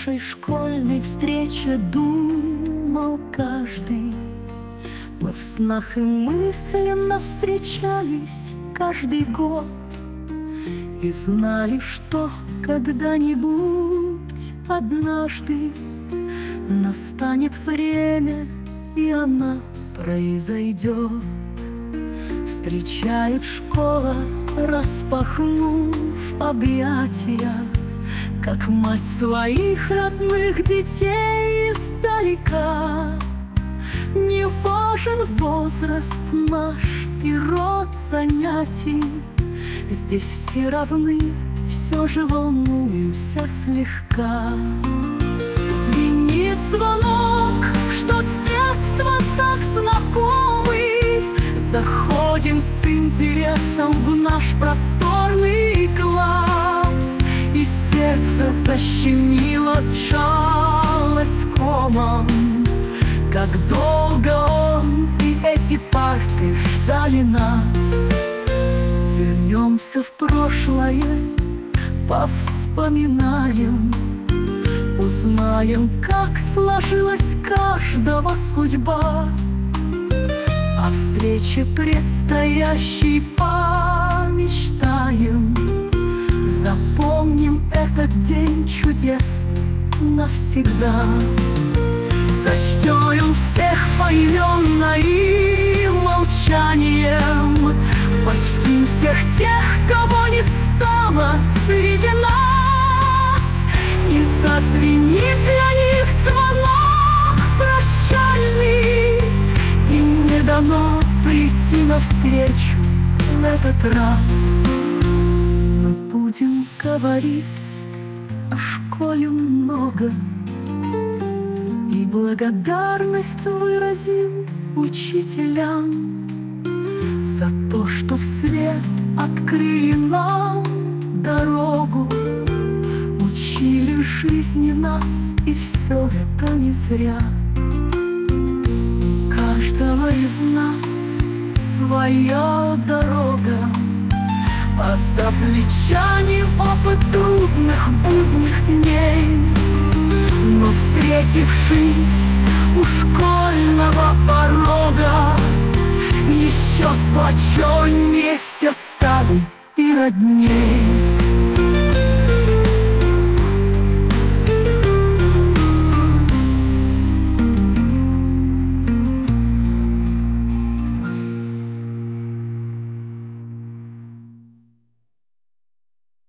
нашей школьной встрече думал каждый. Мы в снах и мысленно встречались каждый год и знали, что когда-нибудь однажды настанет время, и она произойдет. Встречает школа, распахнув объятия, как мать своих родных детей издалека. Не важен возраст наш и род занятий, здесь все равны, все же волнуемся слегка. Звенит звонок, что с детства так знакомый. Заходим с интересом в наш просторный класс, и сердце защемилось, сжалось комом. Как долго он и эти парты ждали нас. Вернемся в прошлое, повспоминаем, узнаем, как сложилась каждого судьба. О встрече предстоящей помечтаем, запомним этот день чудесный навсегда. Сочтем всех поименно и молчанием, почтим всех тех, кого не стало среди нас. И зазвенит для них звонок прощальный, им не дано прийти навстречу в этот раз. Мы будем говорить о школе много, и благодарность выразим учителям за то, что в свет открыли нам дорогу, учили жизни нас, и все это не зря. У каждого из нас своя дорога, а за плечами опыт трудных будних дней. Но встретившись у школьного порога, еще сплоченнее все стали и родней.